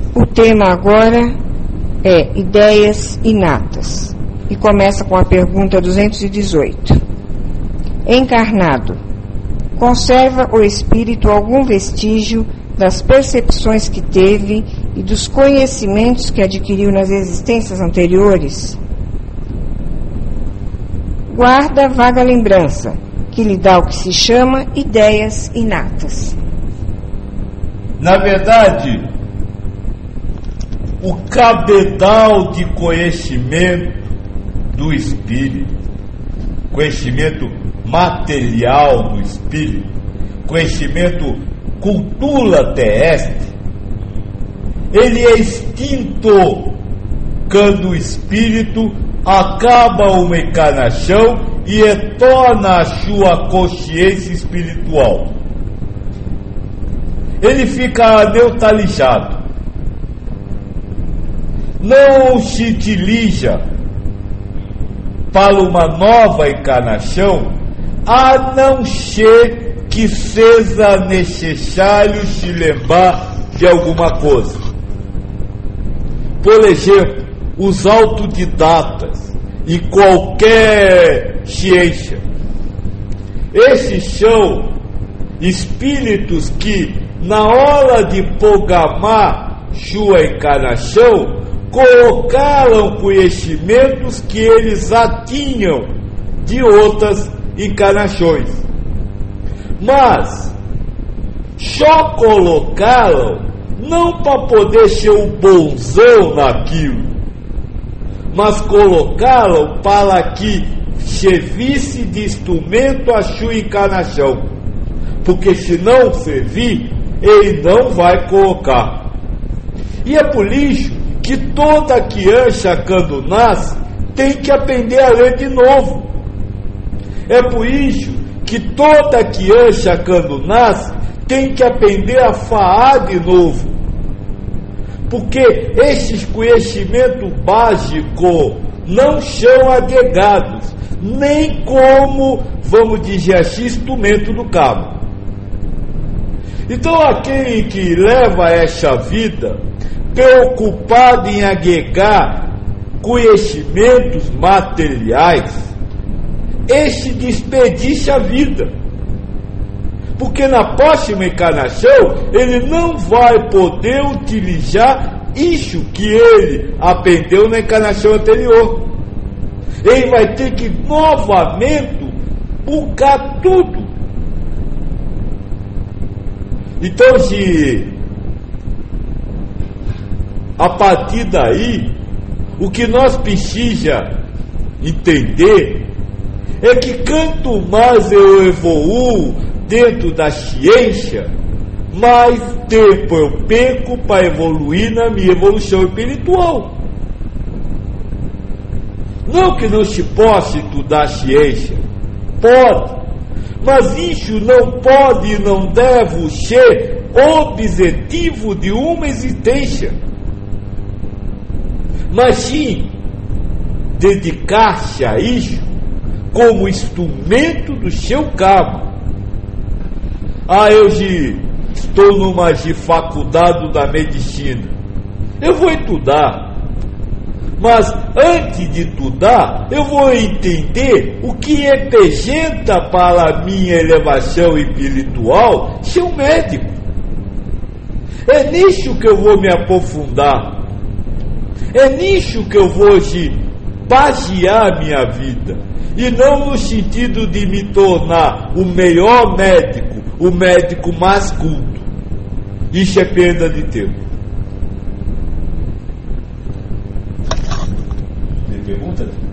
O tema agora é ideias inatas e começa com a pergunta 218. Encarnado, conserva o espírito algum vestígio das percepções que teve e dos conhecimentos que adquiriu nas existências anteriores? Guarda vaga lembrança, que lhe dá o que se chama ideias inatas. Na verdade, o cabedal de conhecimento do espírito, conhecimento material do espírito, conhecimento cultura terrestre, ele é extinto quando o espírito acaba uma encarnação e retorna à sua consciência espiritual. Ele fica neutralizado. Não se dirija para uma nova encarnação, a não ser que seja necessário se lembrar de alguma coisa. Por exemplo, os autodidatas em qualquer ciência. Esses são espíritos que, na hora de programar sua encarnação, colocaram conhecimentos que eles já tinham de outras encarnações. Mas só colocaram não para poder ser um bonzão naquilo, mas colocaram para que servisse de instrumento a sua encarnação, porque se não servir, ele não vai colocar. E é por isso que toda criança, quando nasce, tem que aprender a ler de novo. É por isso que toda criança, quando nasce, tem que aprender a falar de novo. Porque esses conhecimentos básicos não são agregados, nem como, vamos dizer assim, instrumento do cabo. Então, aquele que leva essa vida preocupado em agregar conhecimentos materiais, esse desperdiça a vida. Porque na próxima encarnação ele não vai poder utilizar isso que ele aprendeu na encarnação anterior. Ele vai ter que novamente buscar tudo. Então, se a partir daí, o que nós precisamos entender é que quanto mais eu evoluo dentro da ciência, mais tempo eu perco para evoluir na minha evolução espiritual. Não que não se possa estudar ciência, pode, mas isso não pode e não deve ser objetivo de uma existência, mas sim dedicar-se a isso como instrumento do seu cabo. Eu estou numa faculdade da medicina, eu vou estudar, mas antes de estudar eu vou entender o que representa para a minha elevação espiritual ser um médico. É nisso que eu vou me aprofundar, é nisso que eu vou basear minha vida, e não no sentido de me tornar o melhor médico, o médico mais culto. Isso é perda de tempo. Tem pergunta?